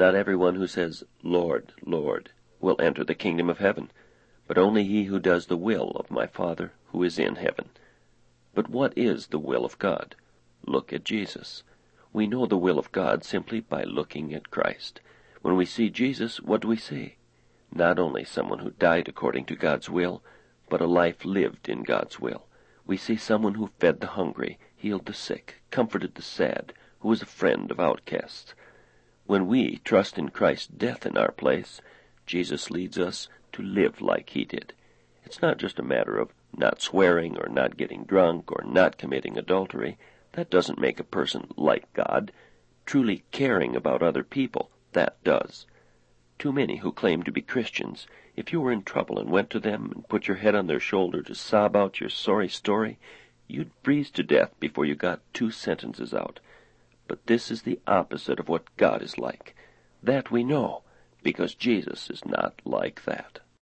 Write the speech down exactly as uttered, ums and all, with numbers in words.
Not everyone who says, Lord, Lord, will enter the kingdom of heaven, but only he who does the will of my Father who is in heaven. But what is the will of God? Look at Jesus. We know the will of God simply by looking at Christ. When we see Jesus, what do we see? Not only someone who died according to God's will, but a life lived in God's will. We see someone who fed the hungry, healed the sick, comforted the sad, who was a friend of outcasts. When we trust in Christ's death in our place, Jesus leads us to live like he did. It's not just a matter of not swearing or not getting drunk or not committing adultery. That doesn't make a person like God. Truly caring about other people, that does. Too many who claim to be Christians, if you were in trouble and went to them and put your head on their shoulder to sob out your sorry story, you'd freeze to death before you got two sentences out. But this is the opposite of what God is like. That we know, because Jesus is not like that.